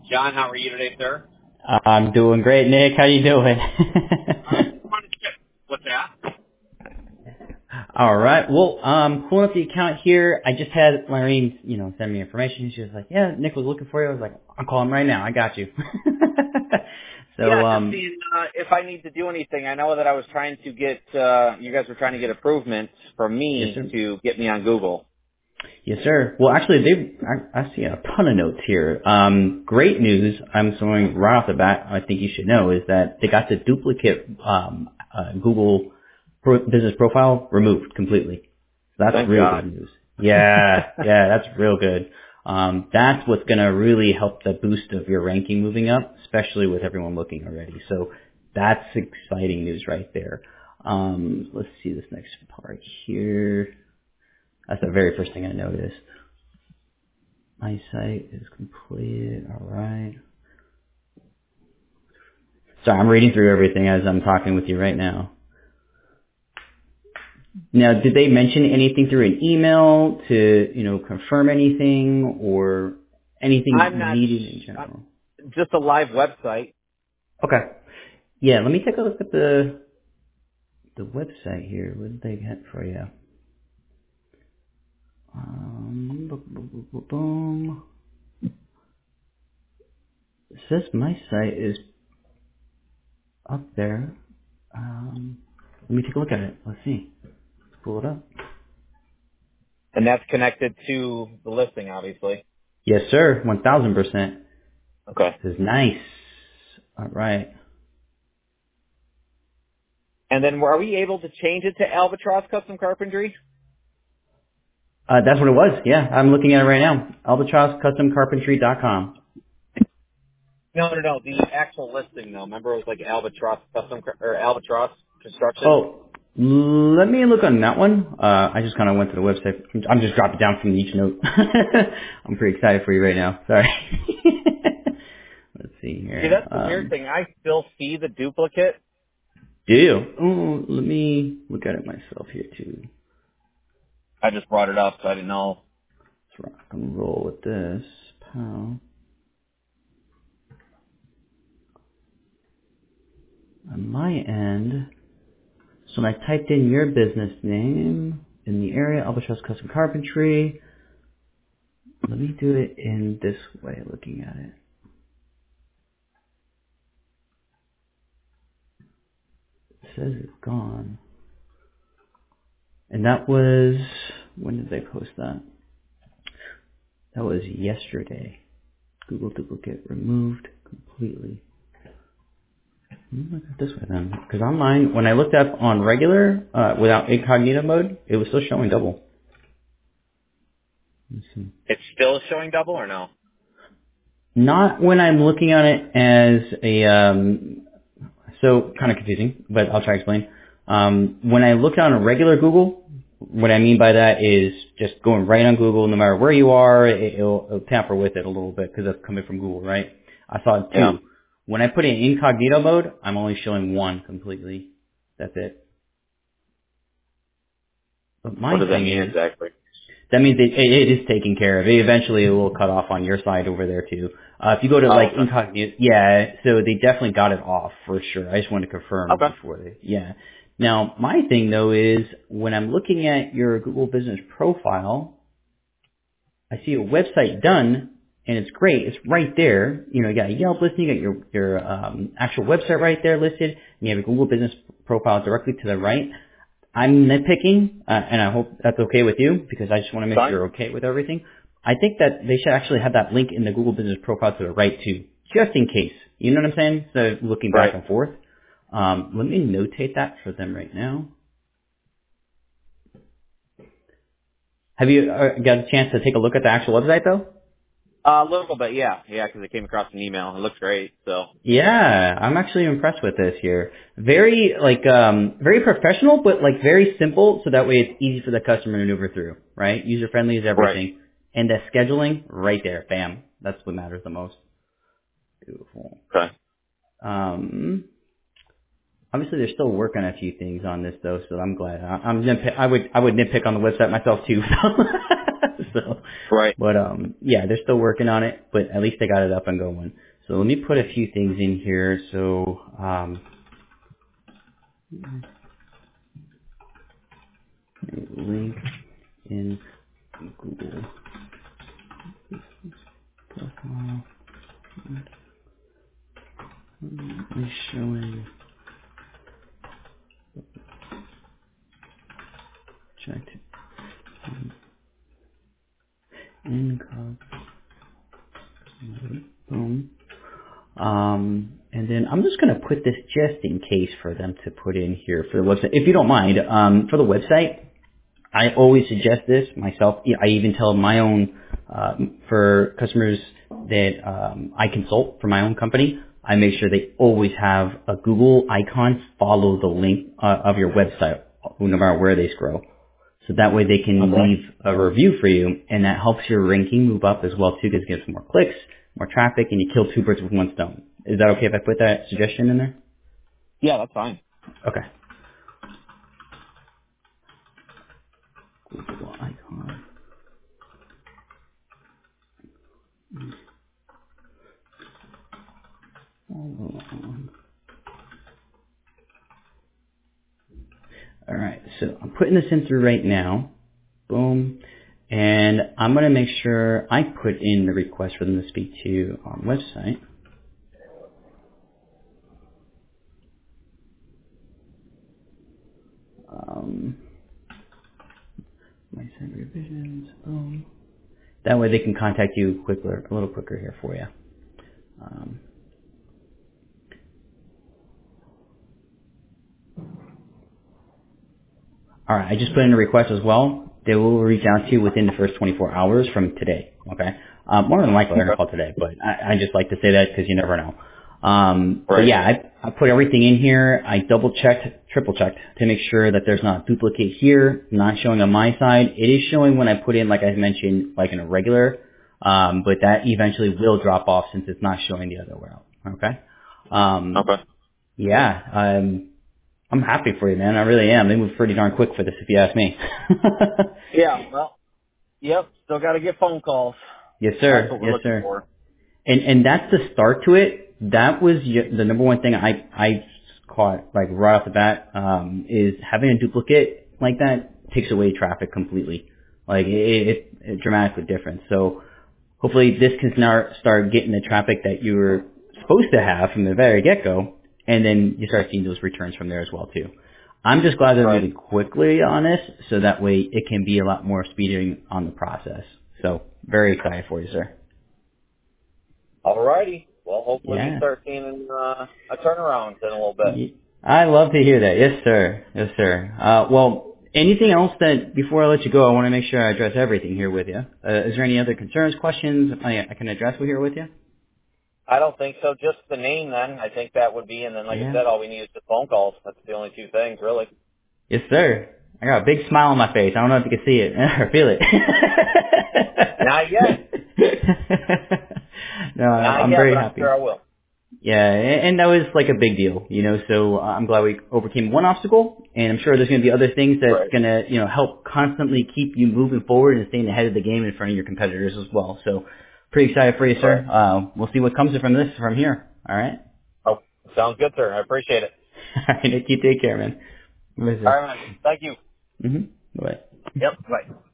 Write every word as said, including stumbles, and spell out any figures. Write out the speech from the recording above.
John, how are you today, sir? I'm doing great, Nick. How you doing? Uh, what's that? All right. Well, um, pulling up the account here. I just had Lorraine, you know, send me information. She was like, "Yeah, Nick was looking for you." I was like, "I'll call him right now. I got you." Yeah, so, just um, seeing uh, if I need to do anything. I know that I was trying to get, uh, you guys were trying to get improvements from yes, me sir. to get me on Google. Yes, sir. Well, actually, they I, I see a ton of notes here. Um, great news. I'm showing right off the bat. I think you should know is that they got the duplicate um, uh, Google pro- business profile removed completely. That's Thank real God. good news. Yeah, yeah, that's real good. Um, that's what's going to really help the boost of your ranking moving up, especially with everyone looking already. So that's exciting news right there. Um, let's see this next part here. That's the very first thing I noticed. My site is completed. All right. So I'm reading through everything as I'm talking with you right now. Now, did they mention anything through an email to, you know, confirm anything or anything I'm not, needed in sh- uh, general? just a live website. Okay. Yeah, let me take a look at the the website here. What did they get for you? Um, boom, boom, boom, boom, boom. It says my site is up there. Um, let me take a look at it. Let's see. Let's pull it up. And that's connected to the listing, obviously. Yes, sir. one thousand percent. Okay. This is nice. All right. And then are we able to change it to Albatross Custom Carpentry? Uh, that's what it was. Yeah, I'm looking at it right now. albatross custom carpentry dot com. No, no, no. The actual listing, though. Remember, it was like Albatross Custom Car- or Albatross Construction. Oh, let me look on that one. Uh, I just kind of went to the website. I'm just dropping down from each note. I'm pretty excited for you right now. Sorry. Let's see See, here. that's the weird Um, thing. I still see the duplicate. do you? Oh, let me look at it myself here too. I just brought it up, so I didn't know. Let's rock and roll with this. Pow. On my end, so when I typed in your business name in the area, Albatross Custom Carpentry, let me do it in this way, looking at it. It says it's gone. And that was, when did they post that? That was yesterday. Google duplicate removed completely. Let me look at it this way then. Because online, when I looked up on regular, uh, without incognito mode, it was still showing double. Let's see. It's still showing double or no? Not when I'm looking at it as a, um, so kind of confusing, but I'll try to explain. Um, when I look on a regular Google, what I mean by that is just going right on Google, no matter where you are, it, it'll, it'll tamper with it a little bit because that's coming from Google, right? I saw Yeah. two. When I put it in incognito mode, I'm only showing one completely. That's it. But What my does that thing mean is, exactly? that means it, it is taken care of. Eventually, it will cut off on your side over there too. Uh, if you go to Oh, like okay. incognito, yeah. So they definitely got it off for sure. I just wanted to confirm Okay. before they, yeah. Now my thing though is when I'm looking at your Google Business profile, I see a website done, and it's great. It's right there. You know, you got a Yelp listing, you got your your um, actual website right there listed, and you have a Google Business profile directly to the right. I'm nitpicking, uh, and I hope that's okay with you because I just want to make sure Fine. you're okay with everything. I think that they should actually have that link in the Google Business Profile to the right too, just in case. You know what I'm saying? So looking back Right. and forth. Um, let me notate that for them right now. Have you uh, got a chance to take a look at the actual website though? Uh, a little bit, yeah. Yeah, because it came across an email. It looks great, so. Yeah, I'm actually impressed with this here. Very like um very professional, but like very simple, so that way it's easy for the customer to maneuver through, right? User friendly is Right. everything, and the scheduling right there, bam. That's what matters the most. Beautiful. Okay. Um, obviously they're still working on a few things on this though, so I'm glad. I, I'm nitpick, I would I would nitpick on the website myself too. so, Right. but um, yeah, they're still working on it, but at least they got it up and going. So let me put a few things in here. So um, link in Google profile is showing checked income. Boom. Um, and then I'm just going to put this just in case for them to put in here for the website. If you don't mind, um, for the website, I always suggest this myself. I even tell my own, uh, for customers that um, I consult for my own company, I make sure they always have a Google icon follow the link uh, of your website, no matter where they scroll. So that way they can Okay. leave a review for you, and that helps your ranking move up as well too, because it gets more clicks, more traffic, and you kill two birds with one stone. Is that okay if I put that suggestion in there? Yeah, that's fine. Okay. Google icon. All right, so I'm putting this in through right now. Boom. And I'm going to make sure I put in the request for them to speak to you on website. Um, my send revisions. Boom. That way they can contact you quicker, a little quicker here for you. Um, all right, I just put in a request as well. They will reach out to you within the first twenty-four hours from today. Okay, um, more than likely they're gonna Okay. call today, but I, I just like to say that because you never know. Um, but Right. yeah, I, I put everything in here. I double checked, triple checked to make sure that there's not a duplicate here, not showing on my side. It is showing when I put in, like I mentioned, like in a regular, um, but that eventually will drop off since it's not showing the other way out. Okay. Um, Okay. yeah. Um, I'm happy for you, man. I really am. They moved pretty darn quick for this, if you ask me. Yeah. Well. Yep. Still got to get phone calls. Yes, That's sir. what we're Yes, looking sir. for. And and that's the start to it. That was y- the number one thing I I caught like right off the bat. Um, is having a duplicate like that takes away traffic completely. Like it, it, it dramatically different. So hopefully this can start start getting the traffic that you were supposed to have from the very get go, and then you start seeing those returns from there as well too. I'm just glad they're Right. moving quickly on this, so that way it can be a lot more speeding on the process. So very excited for you, sir. Alrighty. Well, hopefully we Yeah. start seeing uh, a turnaround in a little bit. Ye- I love to hear that. Yes, sir. Yes, sir. Uh, well, anything else that before I let you go, I want to make sure I address everything here with you. Uh, is there any other concerns, questions I, I can address here with you? I don't think so. Just the name then. I think that would be, and then like I Yeah. said, all we need is the phone calls. That's the only two things, really. Yes, sir. I got a big smile on my face. I don't know if you can see it or feel it. Not yet. no, I'm Not I'm yet, very but I'm sure happy. I will. Yeah, and and that was like a big deal, you know. So uh, I'm glad we overcame one obstacle, and I'm sure there's going to be other things that's Right. going to, you know, help constantly keep you moving forward and staying ahead of the game in front of your competitors as well. So pretty excited for you, Right. sir. Uh, we'll see what comes from this from here. All right. Oh, sounds good, sir. I appreciate it. All right, Nick, you take care, man. Bye, All sir. right, man. Thank you. Mm-hmm. Bye. Yep. Bye.